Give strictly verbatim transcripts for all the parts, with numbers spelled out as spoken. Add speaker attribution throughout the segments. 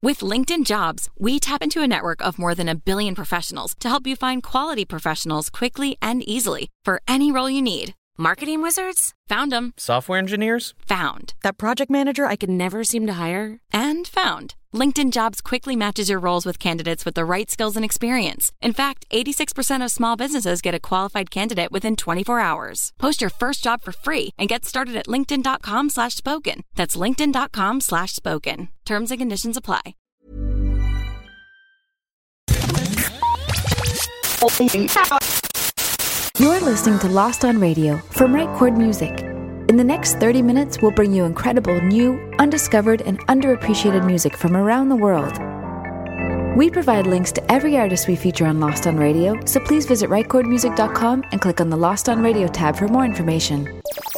Speaker 1: With LinkedIn Jobs, we tap into a network of more than a billion professionals to help you find quality professionals quickly and easily for any role you need. Marketing wizards? Found them.
Speaker 2: Software engineers?
Speaker 1: Found. That project manager I could never seem to hire? And found. LinkedIn Jobs quickly matches your roles with candidates with the right skills and experience. In fact, eighty-six percent of small businesses get a qualified candidate within twenty-four hours. Post your first job for free and get started at linkedin.com slash spoken. That's linkedin.com slash spoken. Terms and conditions apply.
Speaker 3: You're listening to Lost on Radio from Right Chord Music. In the next thirty minutes, we'll bring you incredible, new, undiscovered, and underappreciated music from around the world. We provide links to every artist we feature on Lost on Radio, so please visit right chord music dot com and click on the Lost on Radio tab for more information.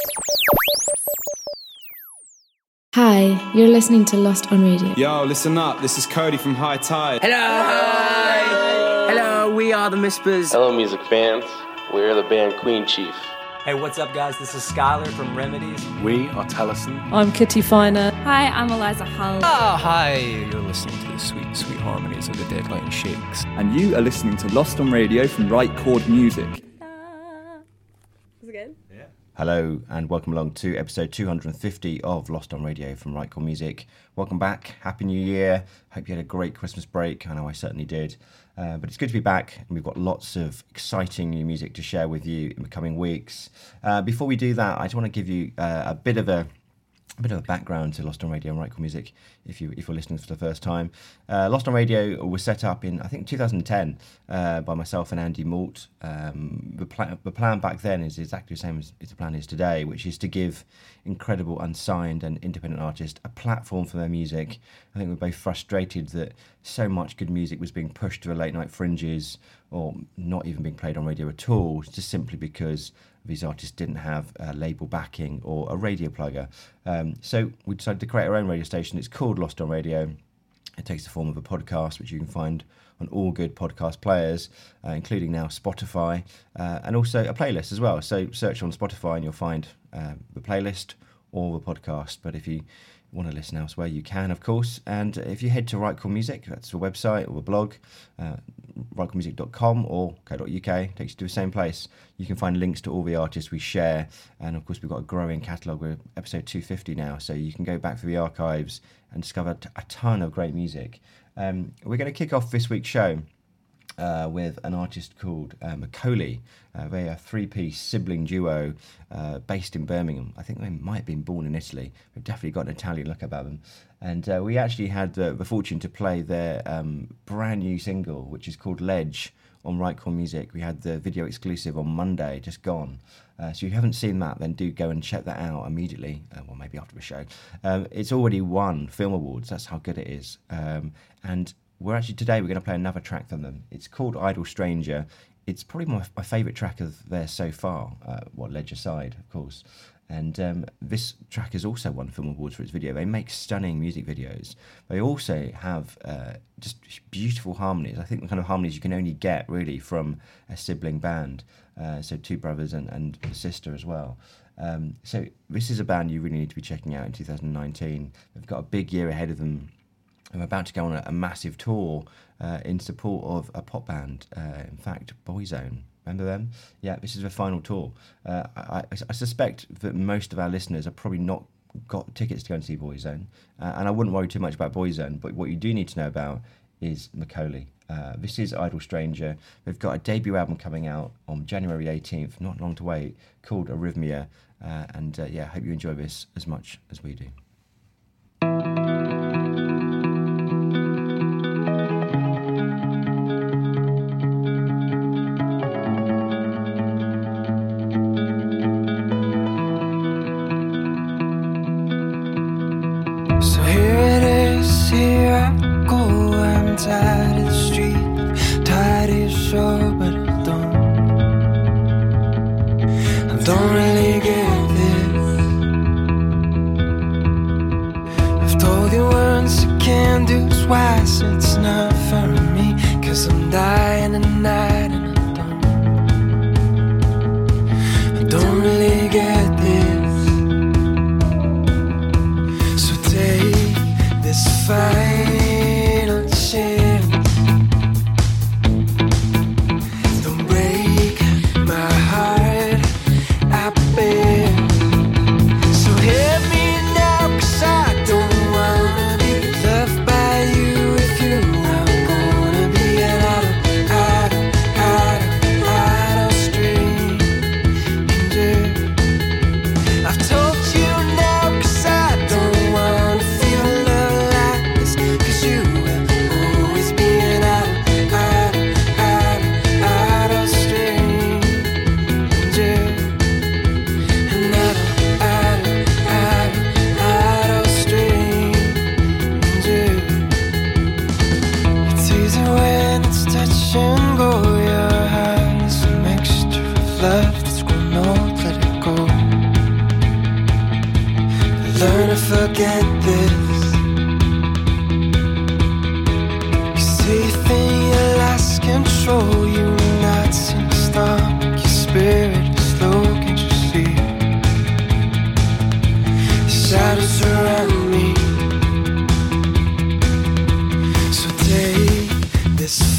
Speaker 4: Hi, you're listening to Lost on Radio.
Speaker 5: Yo, listen up. This is Cody from High Tide.
Speaker 6: Hello! Hi! Hello, we are the Mispers.
Speaker 7: Hello, music fans. We're the band Queen Chief.
Speaker 8: Hey, what's up, guys? This is Skylar from Remedies.
Speaker 9: We are Tellison.
Speaker 10: I'm Kitty Finer.
Speaker 11: Hi, I'm Eliza Hull.
Speaker 12: Oh, hi. You're listening to the sweet, sweet harmonies of the Dead Light Shakes.
Speaker 13: And you are listening to Lost on Radio from Right Chord Music.
Speaker 11: Is it good?
Speaker 14: Yeah. Hello, and welcome along to episode two hundred fifty of Lost on Radio from Right Chord Music. Welcome back. Happy New Year. Hope you had a great Christmas break. I know I certainly did. Uh, but it's good to be back, and we've got lots of exciting new music to share with you in the coming weeks. Uh, before we do that, I just want to give you uh, a bit of a, a bit of a background to Lost on Radio and Right Chord Music, if you if you're listening for the first time. Uh, Lost on Radio was set up in I think two thousand ten uh, by myself and Andy Malt. Um, the, pl- the plan back then is exactly the same as, as the plan is today, which is to give incredible unsigned and independent artists a platform for their music. I think we're both frustrated that so much good music was being pushed to the late night fringes or not even being played on radio at all, just simply because these artists didn't have a label backing or a radio plugger. Um, so we decided to create our own radio station. It's called Lost on Radio. It takes the form of a podcast, which you can find on all good podcast players, uh, including now Spotify, uh, and also a playlist as well. So search on Spotify and you'll find uh, the playlist or the podcast. But if you want to listen elsewhere, you can, of course. And if you head to Right Chord Music, that's the website or the blog, uh, right chord music dot com or co dot uk, takes you to the same place. You can find links to all the artists we share. And of course, we've got a growing catalogue. We're episode two fifty now, so you can go back through the archives and discover a ton of great music. Um, we're going to kick off this week's show Uh, with an artist called uh, Macaulay. Uh, they're a three-piece sibling duo uh, based in Birmingham. I think they might have been born in Italy. They've definitely got an Italian look about them. And uh, we actually had the, the fortune to play their um, brand new single, which is called Ledge, on Right Chord Music. We had the video exclusive on Monday, just gone. Uh, so if you haven't seen that, then do go and check that out immediately. Uh, well, maybe after the show. Um, it's already won film awards. That's how good it is. Um, and We're actually, today we're going to play another track from them. It's called Idle Stranger. It's probably my, my favourite track of theirs so far, uh, what Ledge aside, of course. And um, this track has also won film awards for its video. They make stunning music videos. They also have uh, just beautiful harmonies. I think the kind of harmonies you can only get, really, from a sibling band. Uh, so two brothers and, and a sister as well. Um, so this is a band you really need to be checking out in two thousand nineteen. They've got a big year ahead of them. I'm about to go on a, a massive tour uh, in support of a pop band, uh, in fact, Boyzone. Remember them? Yeah, this is their final tour. Uh, I, I suspect that most of our listeners have probably not got tickets to go and see Boyzone, uh, and I wouldn't worry too much about Boyzone, but what you do need to know about is Macaulay. Uh, this is Idle Stranger. They've got a debut album coming out on January eighteenth, not long to wait, called Arrhythmia, uh, and uh, yeah, I hope you enjoy this as much as we do.
Speaker 15: Tired of the street, tired of your show, but I don't, I don't really get this. I've told you once you can't do twice, it's not for me, cause I'm dying tonight and I don't, I don't really get this. So take this fight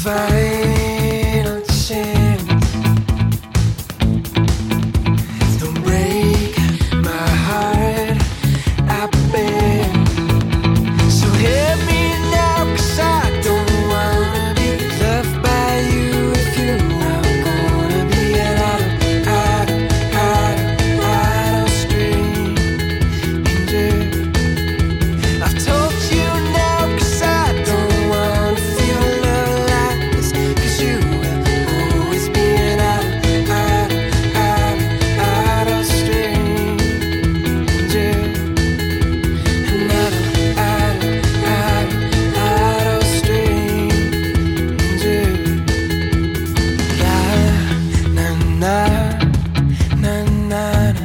Speaker 15: final chance. Don't break my heart, I beg. So hit me now, 'cause I don't wanna be loved by you if you're not gonna be an idle, idle, idle, idle stranger. I've told you now, 'cause I don't wanna feel love like this, 'cause you will always be an idle, idle, idle, idle stranger. An idle, idle, idle, idle stranger. La, na, na, na, na, na.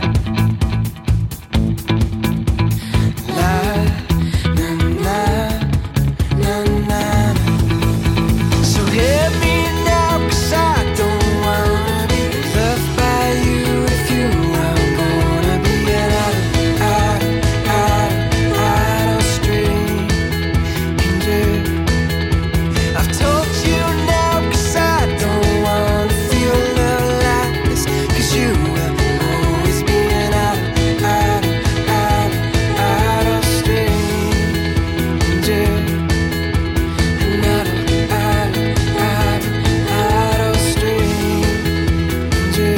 Speaker 15: La, na, na, na, na, na. So hit me now, 'cause I don't wanna be loved by you if you are gonna be an idle, idle, idle, idle stranger. I've told you now, 'cause I don't wanna feel love like this, 'cause you will always be an idle, idle, idle, idle stranger. An idle, idle, idle, idle stranger.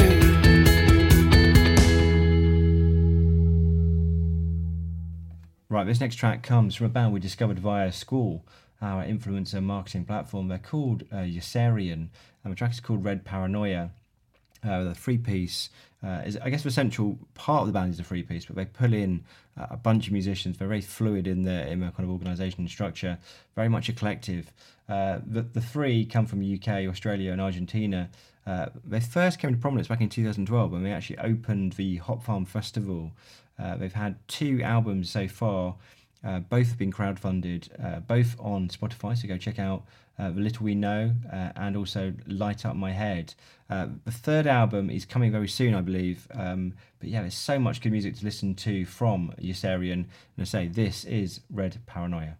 Speaker 14: Right, this next track comes from a band we discovered via School, our influencer marketing platform. They're called uh, Yossarian, and the track is called Red Paranoia. Uh, the three piece uh, is, I guess, the central part of the band is a three piece, but they pull in uh, a bunch of musicians. They're very fluid in their in their kind of organisation and structure, very much a collective. Uh, the the three come from the U K, Australia, and Argentina. Uh, they first came to prominence back in two thousand twelve when they actually opened the Hop Farm Festival. Uh, they've had two albums so far. Uh, both have been crowdfunded, uh, both on Spotify, so go check out uh, The Little We Know uh, and also Light Up My Head. Uh, the third album is coming very soon, I believe. Um, but yeah, there's so much good music to listen to from Yossarian. And I say, this is Red Paranoia.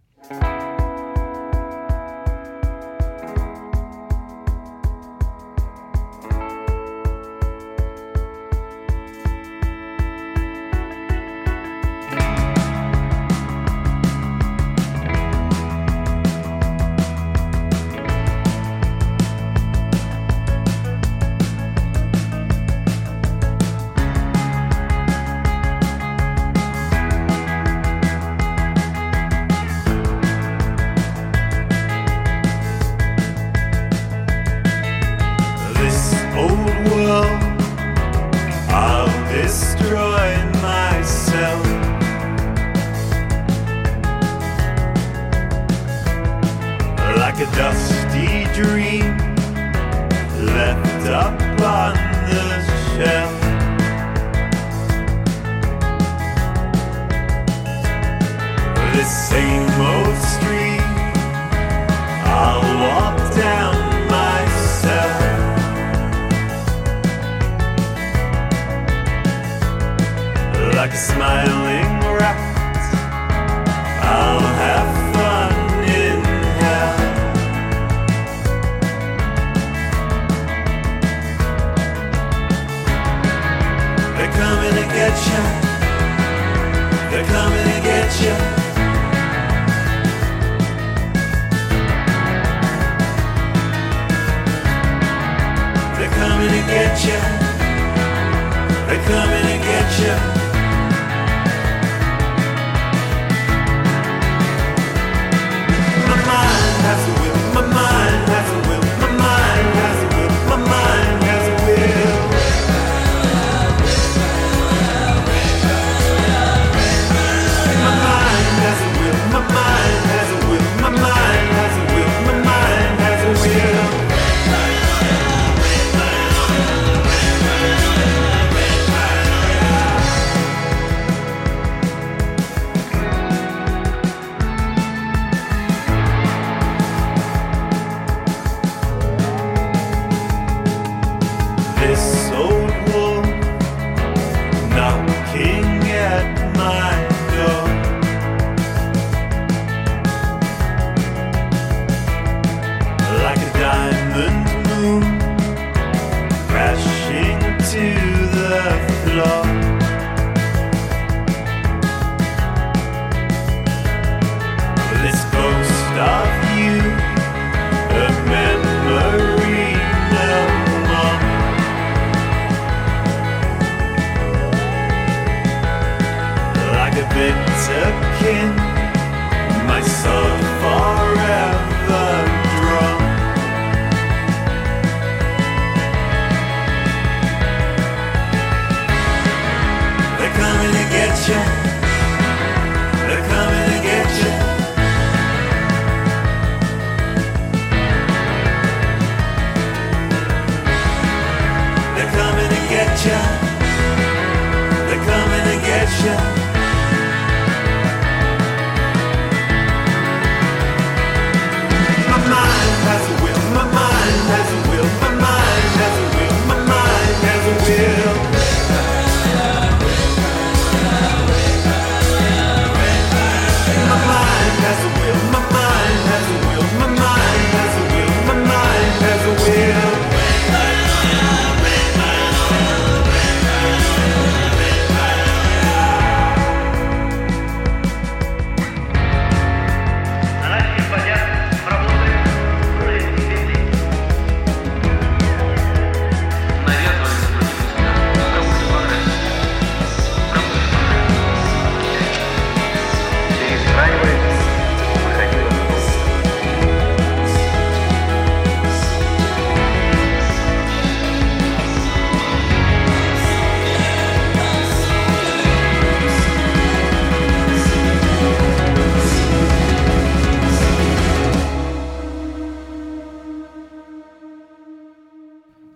Speaker 2: Red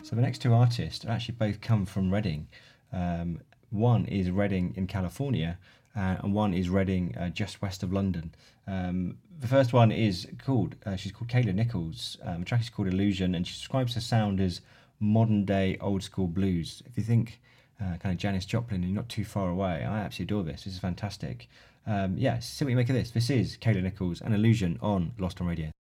Speaker 14: So the next two artists actually both come from Reading. Um, one is Reading in California, uh, and one is Reading uh, just west of London. Um, the first one is called, uh, she's called Kayla Nichols. Um, the track is called Illusion, and she describes her sound as modern day old school blues. If you think uh, kind of Janis Joplin and you're not too far away, I absolutely adore this. This is fantastic. Um, yeah, see what you make of this. This is Kayla Nichols and Illusion on Lost on Radio.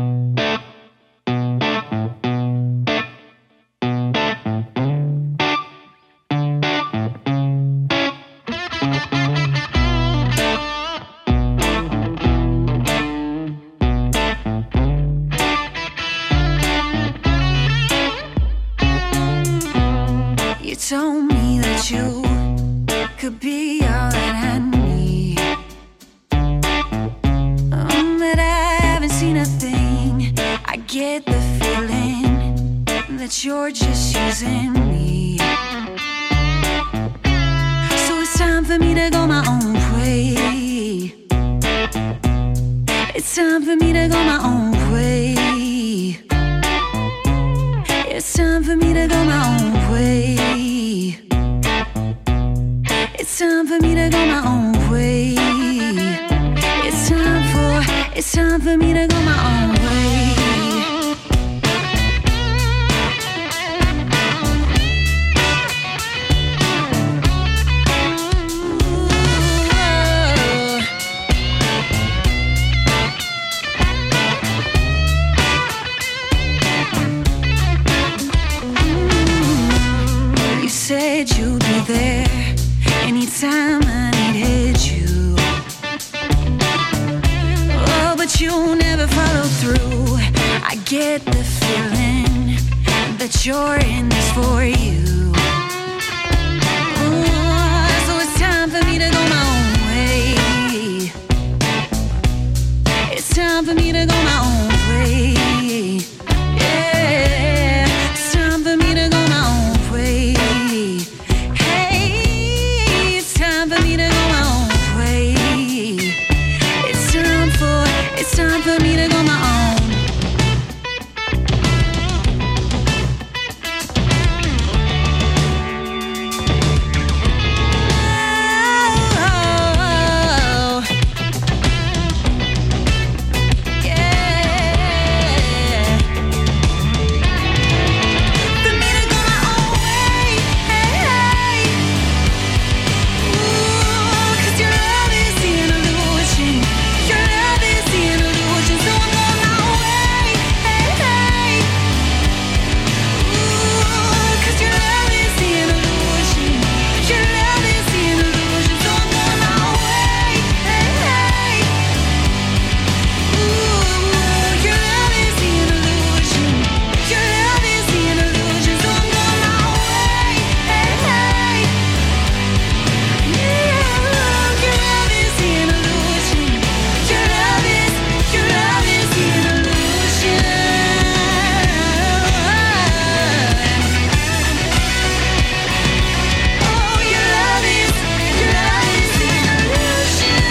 Speaker 15: Told me that you could be all that I need, um, but I haven't seen a thing. I get the feeling that you're just using me. So it's time for me to go my own way. It's time for me to go my own way. It's time for me to go my own way. It's time for me to go my own way. It's time for, it's time for me to go my own way. You said you'd be there anytime I needed you. Oh, but you never followed through. I get the feeling that you're in this for you. Oh, so it's time for me to go my own way. It's time for me to go my own way. Yeah, it's time for me to go my own way. It's time for me to go my own way. It's time for, it's time for me to go my own. Oh, yeah. For me to go my own way. Hey, ooh, 'cause your love is the illusion. Your love is the illusion. So I'm going my way. Hey, hey, ooh, 'cause your love is the illusion. Your love is the illusion. So I'm going my way. Hey, hey, ooh, your love is the illusion. Your love is the illusion. So I'm going my way. Hey, hey. Your love is the illusion. Your love is, your love is the illusion. Oh, your love is, your love is the illusion.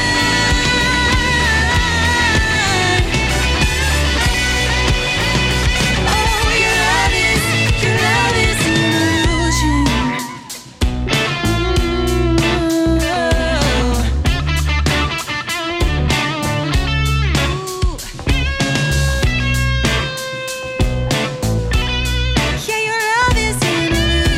Speaker 15: Oh, your love is, your love is the illusion. Yeah, your love is an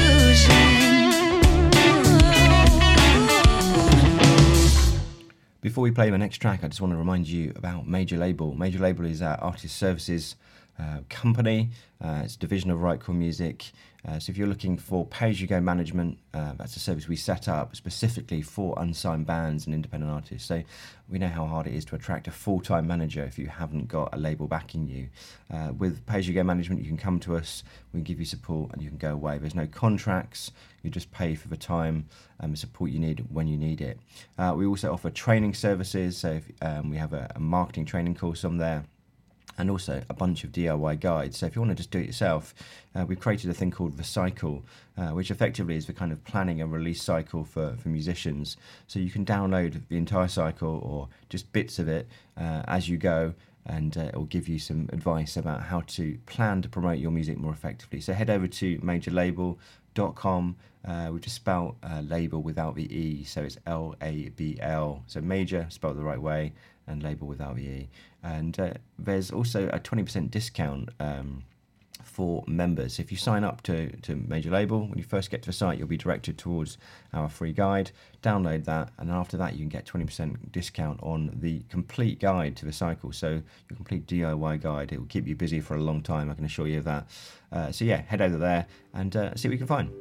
Speaker 15: illusion.
Speaker 14: Before we play my next track, I just want to remind you about Major Label. Major Label is our artist services uh, company. Uh, it's a division of Right Chord Music. Uh, so if you're looking for pay-as-you-go management, uh, that's a service we set up specifically for unsigned bands and independent artists. So we know how hard it is to attract a full-time manager if you haven't got a label backing you. Uh, with pay-as-you-go management, you can come to us, we can give you support, and you can go away. There's no contracts. You just pay for the time and the support you need when you need it. Uh, we also offer training services. So if, um, we have a, a marketing training course on there, and also a bunch of D I Y guides. So if you want to just do it yourself, uh, we've created a thing called The Cycle, uh, which effectively is the kind of planning and release cycle for, for musicians. So you can download the entire cycle or just bits of it uh, as you go, and uh, it will give you some advice about how to plan to promote your music more effectively. So head over to major label dot com. Uh, we just spelled uh, label without the E, so it's L A B L. So major, spelled the right way, and label without the E. And uh, there's also a twenty percent discount um, for members. If you sign up to, to Major Label, when you first get to the site, you'll be directed towards our free guide. Download that, and after that, you can get twenty percent discount on the complete guide to the cycle. So your complete D I Y guide. It will keep you busy for a long time, I can assure you of that. Uh, so yeah, head over there and uh, see what you can find.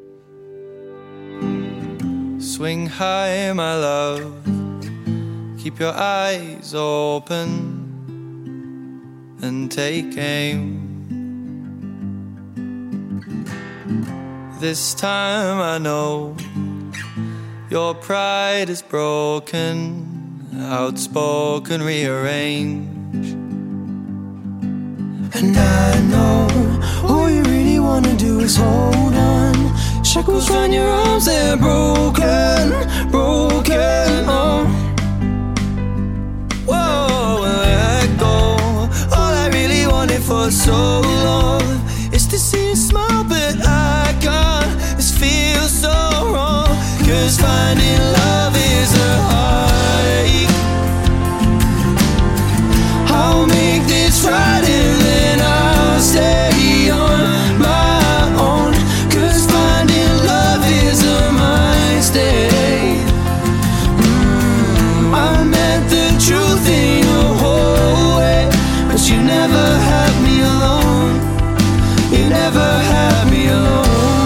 Speaker 15: Swing high, my love. Keep your eyes open and take aim. This time I know your pride is broken, outspoken, rearrange. And I know all you really wanna do is hold on. Shackles round your arms, they're broken, broken, oh. Whoa, let go. All I really wanted for so long is to see you smile, but I can't. This feels so wrong, 'cause finding love is a heartache. I'll make this right and then I'll stay on my own, 'cause finding love is a mistake. mm, I meant the truth in your whole way, but you never had me alone. You never had me alone.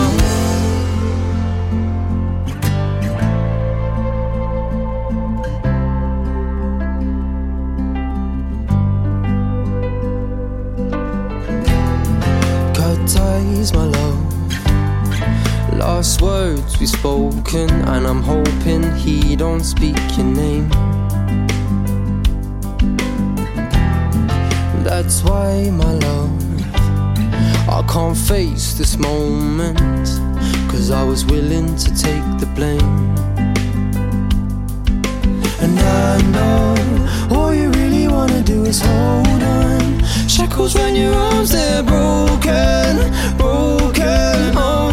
Speaker 15: Cut ties, my love. Last words we've spoken, and I'm hoping he don't speak your name. That's why, my love, I can't face this moment, 'cause I was willing to take the blame. And I know all you really wanna do is hold on. Shackles round your arms, they're broken, broken, oh.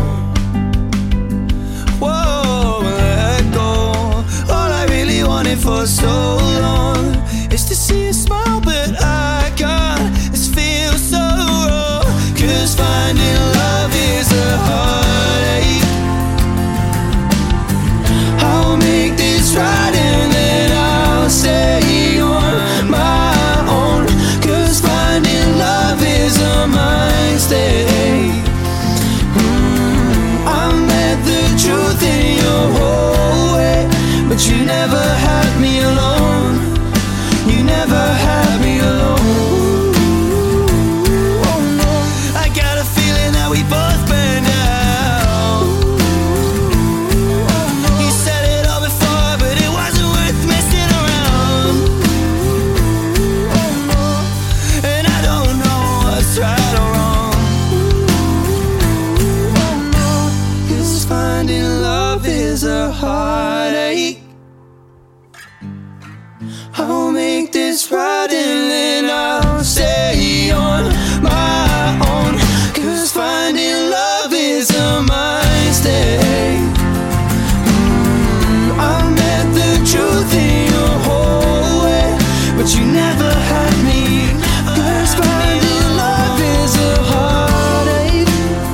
Speaker 15: Whoa, let go. All I really wanted for so long is to see you smile, but I can't. This feels so wrong, 'cause finding love is a heartache. I'll make this right and then I'll stay on my own, 'cause finding love is a mistake. mm, I meant the truth in your whole way, but you never had me alone. You never had me alone. We both burned out. You said it all before, but it wasn't worth messing around. And I don't know what's right or wrong, 'cause finding love is a heartache. I'll make this right and then I'll stay on my own, 'cause finding love is a mistake. mm, I meant the truth in your whole way, but you never had me. 'Cause finding love is a heartache.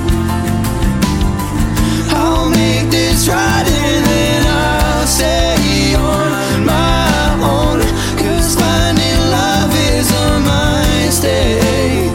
Speaker 15: I'll make this right and then I'll stay on my own, 'cause finding love is a mistake.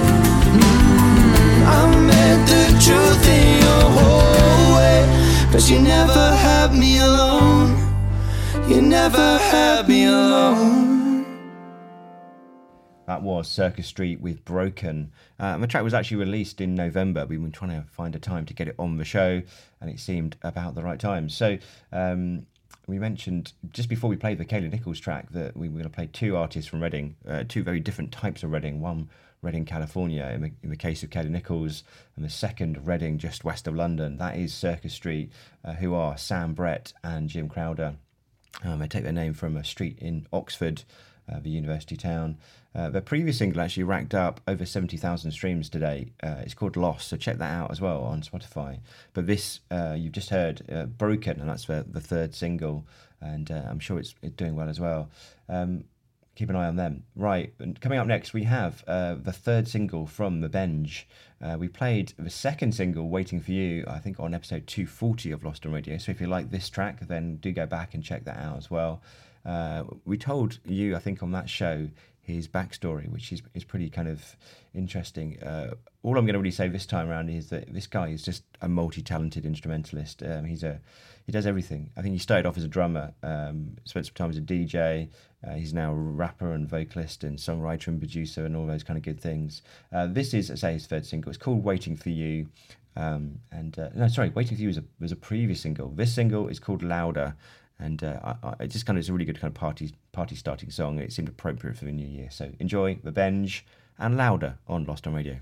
Speaker 15: Truth in your whole way, but you never had me alone. You never had me alone.
Speaker 14: That was Circus Street with Broken. Um, the track was actually released in November. We've been trying to find a time to get it on the show, and it seemed about the right time. So um, we mentioned just before we played the Kayleigh Nichols track that we were going to play two artists from Reading, uh, two very different types of Reading. One Reading, California, in the, in the case of Kayleigh Nichols, and the second Reading, just west of London. That is Circus Street, uh, who are Sam Brett and Jim Crowder. Um, they take their name from a street in Oxford, uh, the university town. Uh, their previous single actually racked up over seventy thousand streams today. Uh, it's called Lost, so check that out as well on Spotify. But this, uh, you've just heard uh, Broken, and that's the, the third single, and uh, I'm sure it's, it's doing well as well. Um, keep an eye on them. Right, and coming up next, we have uh, the third single from The Benj. Uh, we played the second single, Waiting For You, I think on episode two forty of Lost on Radio. So if you like this track, then do go back and check that out as well. Uh, we told you, I think, on that show, his backstory, which is, is pretty kind of interesting. Uh, all I'm going to really say this time around is that this guy is just a multi-talented instrumentalist. Um, he's a he does everything. I think he started off as a drummer, um, spent some time as a D J. Uh, he's now a rapper and vocalist and songwriter and producer and all those kind of good things. Uh, this is, as I say, his third single. It's called Waiting For You. Um, and uh, no, sorry, Waiting For You was a, was a previous single. This single is called Louder. And uh, I, I, it just kind of is a really good kind of party party starting song. It seemed appropriate for the new year. So enjoy The Benj and Louder on Lost on Radio.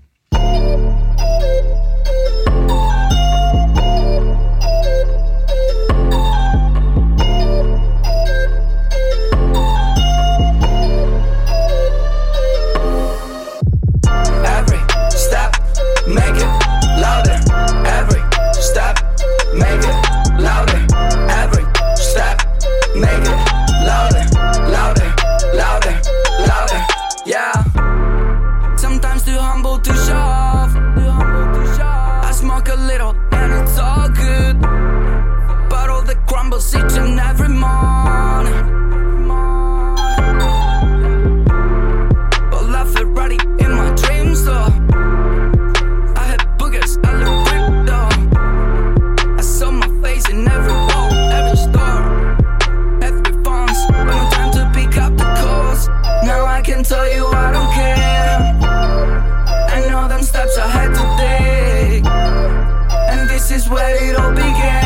Speaker 15: Every step, make it louder. Every step, make it louder. Every step, make it louder, louder, louder, louder, yeah. Sometimes too humble to show off. I smoke a little and it's all good, but all the crumbles each and every morning. Well, I feel ready in my dreams though. I had boogers, I look ripped though. I saw my face in every wall, every store. Now I can tell you I don't care. I know them steps I had to take, and this is where it all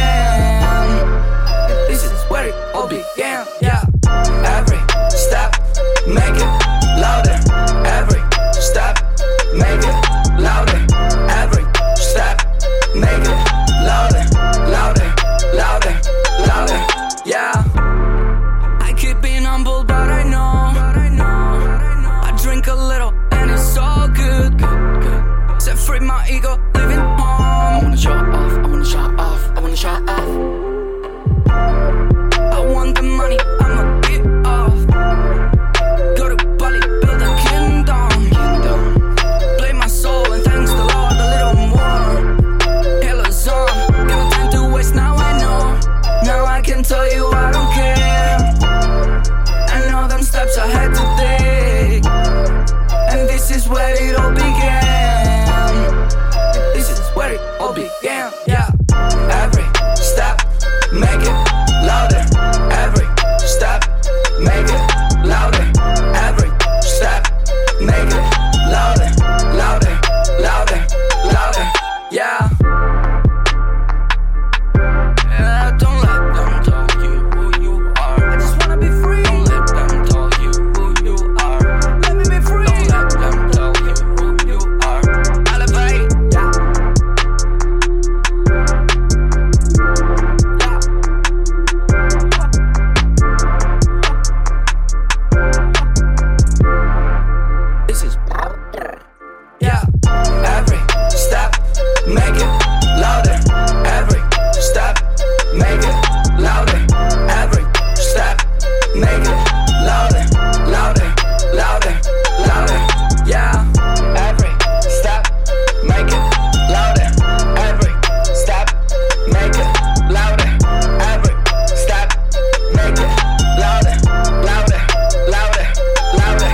Speaker 15: began. This is where it all began, yeah. Every step, make it louder. Every step, make it louder. Every step, make it louder, louder, louder, louder, yeah. I keep being humble, but I know drink a little and it's all good. Set free my ego, living home. I wanna show off, I wanna show off, I wanna show off. I want the money, I'ma get off. Go to Bali, build a kingdom. Play my soul and thanks the Lord a little more. Halo's on, got no time to waste, now I know. Now I can tell you I don't care. I know them steps I had to take, and this is where it all began. This is where it all began, yeah. Every step, make it louder. Every step, make it louder. Every step, make it louder, louder, louder, louder, yeah. Yeah, don't let them tell you who you are. I just wanna be free. Don't let them tell you who you are. Let me be free. Don't let them tell you who you are. Elevate, yeah. Yeah. This is louder. Yeah. Every step, make it louder. Every step, make it louder. Every step, make it louder, louder, louder, louder, yeah. Every step, make it louder. Every step, make it louder. Every step, make it louder, louder, louder, louder.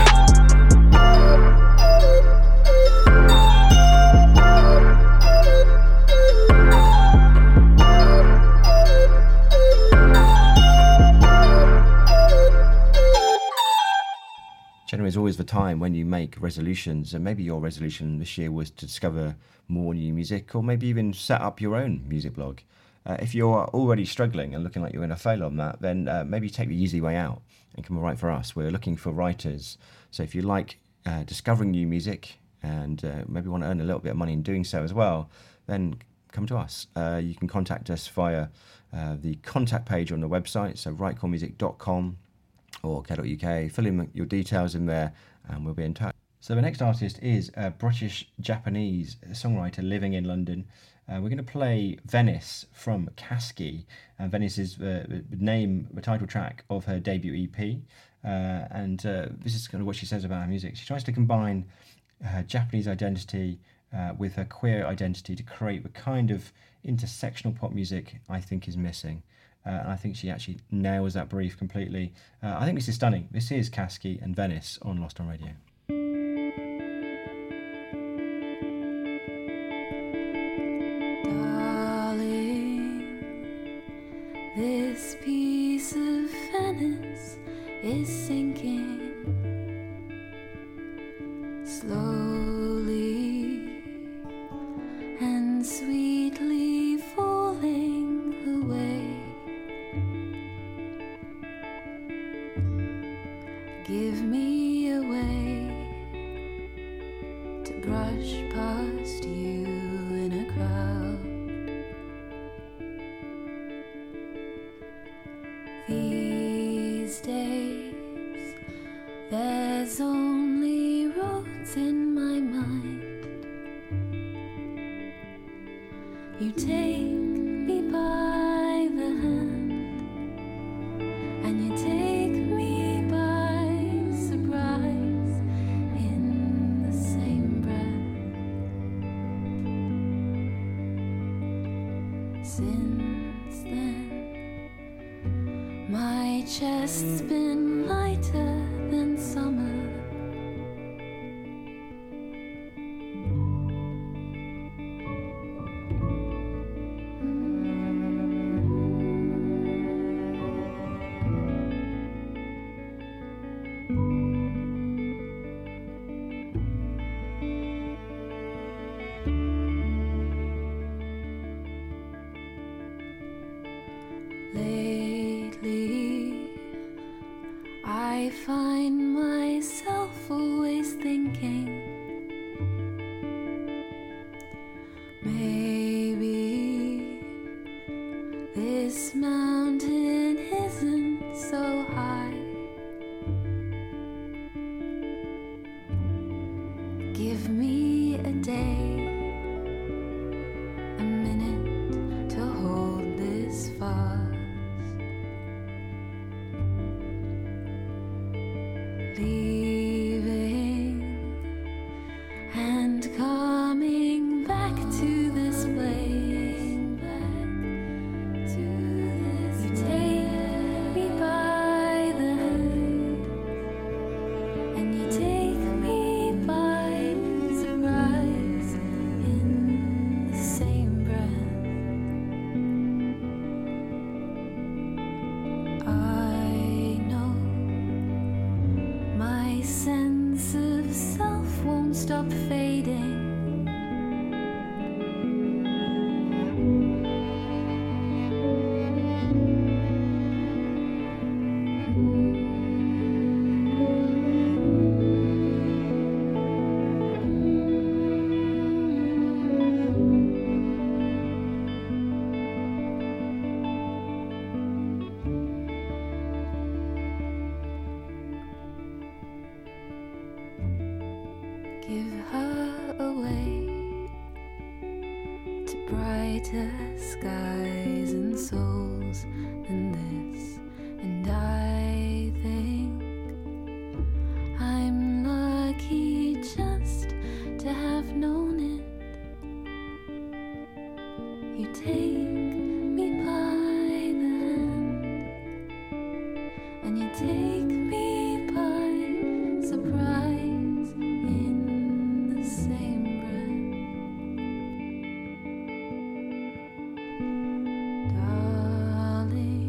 Speaker 14: January is always the time when you make resolutions, and maybe your resolution this year was to discover more new music, or maybe even set up your own music blog. Uh, if you're already struggling and looking like you're going to fail on that, then uh, maybe take the easy way out and come and write for us. We're looking for writers. So if you like uh, discovering new music and uh, maybe want to earn a little bit of money in doing so as well, then come to us. Uh, you can contact us via uh, the contact page on the website, so right chord music dot com. or k dot u k. Fill in your details in there and we'll be in touch. So the next artist is a British-Japanese songwriter living in London. Uh, we're going to play Venice from Kaski. Uh, Venice is the, the name, the title track of her debut E P. Uh, and uh, this is kind of what she says about her music. She tries to combine her Japanese identity uh, with her queer identity to create the kind of intersectional pop music I think is missing. Uh, and I think she actually nails that brief completely. Uh, I think this is stunning. This is Kaski and Venice on Lost on Radio.
Speaker 2: This piece of Venice is sinking slowly and sweetly falling away. Give me a way to brush past you in a crowd. These days, there's only roads in my mind. You take me by the hand, and you take me by surprise in the same breath. Since then, my chest's been lighter than summer. Lately, I find myself always thinking, maybe this mountain isn't so high. Give me a day, a minute to hold this far. Leaving and coming back to this place. Back to this you take me by the hand, and you take me by surprise in the same breath. I know my sense of self won't stop fading. Give her away to brighter skies and souls than this, and I think I'm lucky just to have known it. You take me by the hand, and you take me by surprise in the same breath. Darling,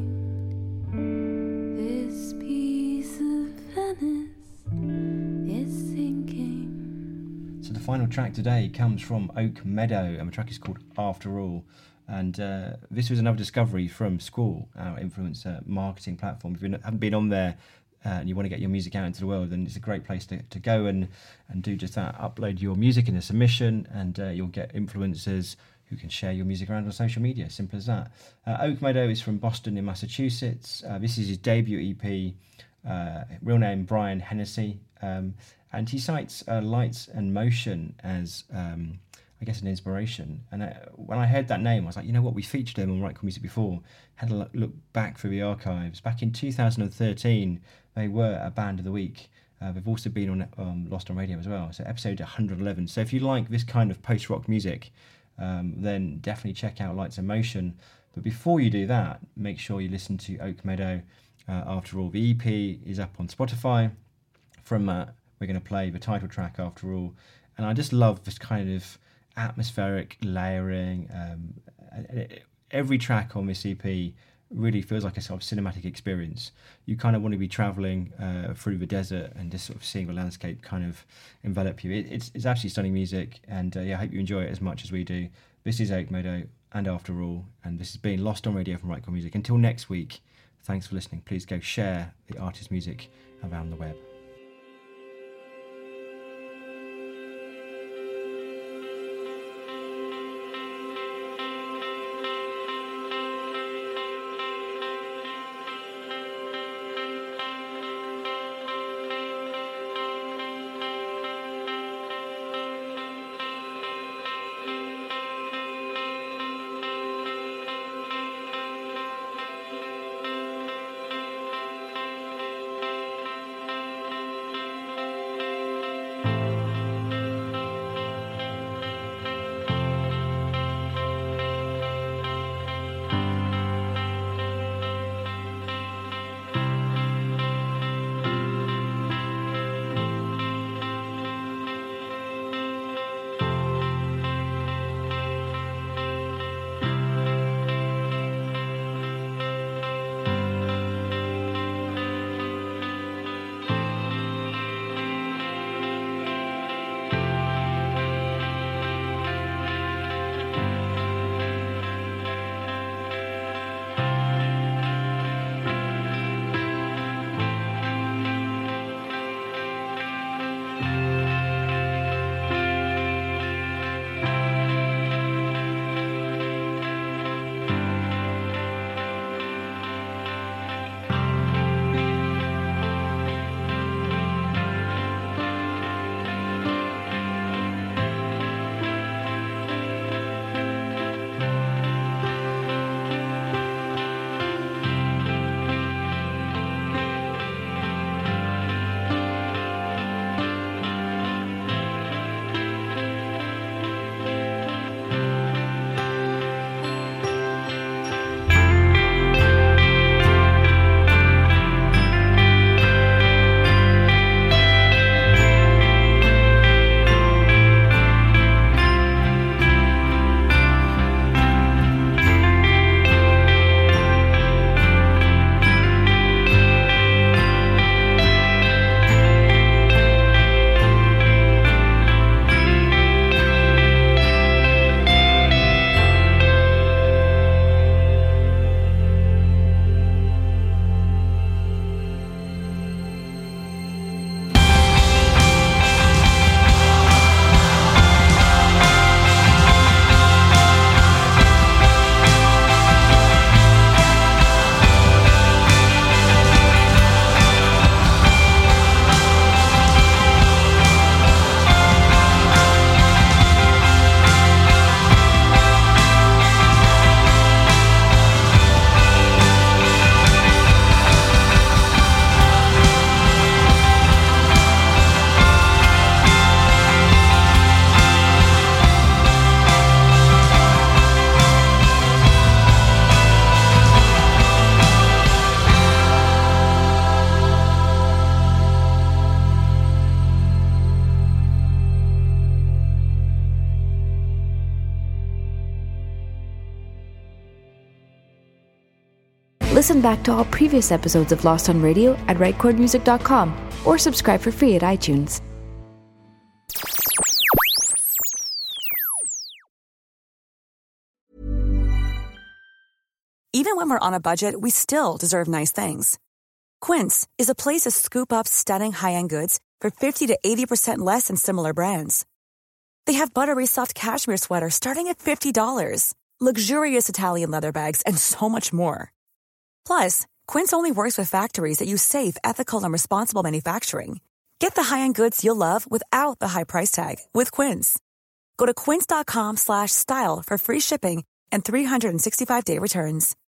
Speaker 2: this piece of Venice is sinking.
Speaker 14: So the final track today comes from Oak Meadow, and the track is called After All. And uh, this was another discovery from Squall, our influencer marketing platform. If you haven't been on there uh, and you want to get your music out into the world, then it's a great place to, to go and, and do just that. Upload your music in a submission, and uh, you'll get influencers who can share your music around on social media. Simple as that. Uh, Oak Meadow is from Boston in Massachusetts. Uh, this is his debut E P. uh, real name Brian Hennessy, um, and he cites uh, Lights and Motion as, um, I guess, an inspiration. And I, when I heard that name, I was like, you know what, we featured him on Right Chord Music before. Had a look back through the archives. Back in two thousand thirteen, they were a Band of the Week. Uh, they've also been on um, Lost on Radio as well, so episode one hundred eleven. So if you like this kind of post-rock music, um, then definitely check out Lights and Motion. But before you do that, make sure you listen to Oak Meadow. Uh, after all, the E P is up on Spotify. From that, we're going to play the title track, After All. And I just love this kind of atmospheric layering. Um, every track on this E P really feels like a sort of cinematic experience. You kind of want to be travelling uh, through the desert and just sort of seeing the landscape kind of envelop you. It, it's, it's absolutely stunning music, and uh, yeah, I hope you enjoy it as much as we do. This is Oak Meadow and After All, and this has been Lost on Radio from Right Chord Music. Until next week, thanks for listening. Please go share the artist's music around the web.
Speaker 3: Listen back to all previous episodes of Lost on Radio at right chord music dot com or subscribe for free at iTunes.
Speaker 9: Even when we're on a budget, we still deserve nice things. Quince is a place to scoop up stunning high-end goods for fifty to eighty percent less than similar brands. They have buttery soft cashmere sweaters starting at fifty dollars, luxurious Italian leather bags, and so much more. Plus, Quince only works with factories that use safe, ethical, and responsible manufacturing. Get the high-end goods you'll love without the high price tag with Quince. Go to quince.com slash style for free shipping and three sixty-five day returns.